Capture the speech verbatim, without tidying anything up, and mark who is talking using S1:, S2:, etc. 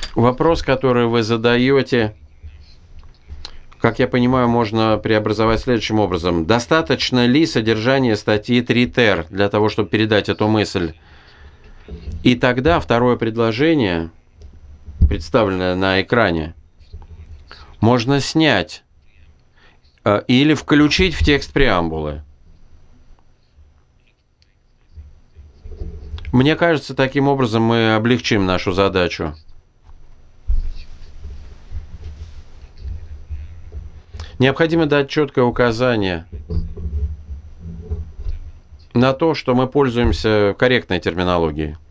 S1: Вопрос, который вы задаете, как я понимаю, можно преобразовать следующим образом. Достаточно ли содержания статьи три тер для того, чтобы передать эту мысль? И тогда второе предложение, представленное на экране, можно снять э, или включить в текст преамбулы. Мне кажется, таким образом мы облегчим нашу задачу. Необходимо дать четкое указание на то, что мы пользуемся корректной терминологией.